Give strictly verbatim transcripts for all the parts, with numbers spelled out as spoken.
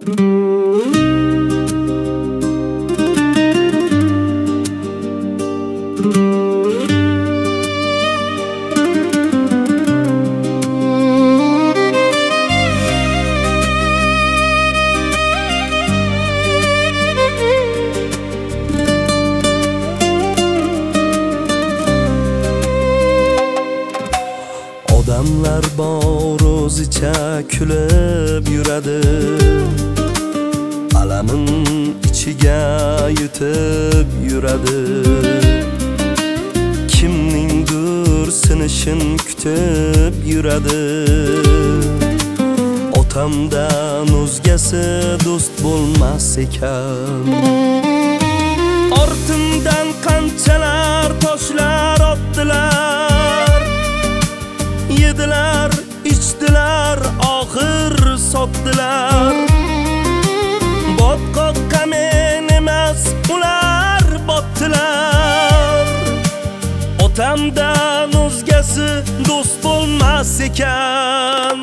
Odamlar bor o'zicha kulib yuradi, alamin ichiga yutib yuradi. Kimningdir sinishin kutib yuradi. Otamdan o'zgasi do'st bo'lmas ekan. Ortimdan qanchalar toshlar otdilar, yedilar, ichdilar, oxir sotdilar. Botqoqqa men emas, ular botdilar. Otamdan o'zgasi do'st bo'lmas ekan.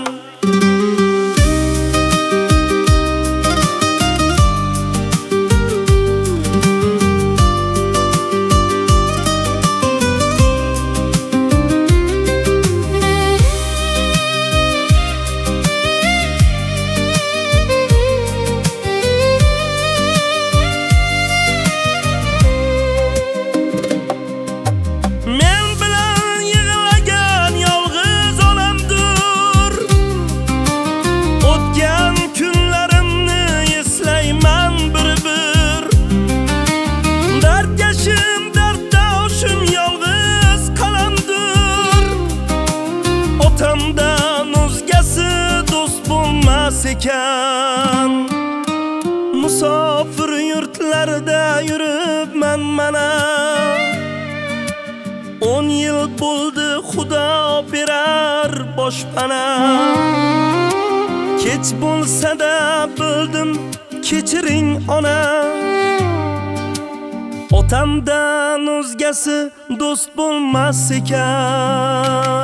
Otamdan o'zgasi do'st bo'lmas ekan. Musofir yurtlarda yuribman mana, o'n yil bo'ldi Xudo berar boshpana. Kech bo'lsa-da bildim, kechiring ona. Otamdan o'zgasi do'st bo'lmas ekan.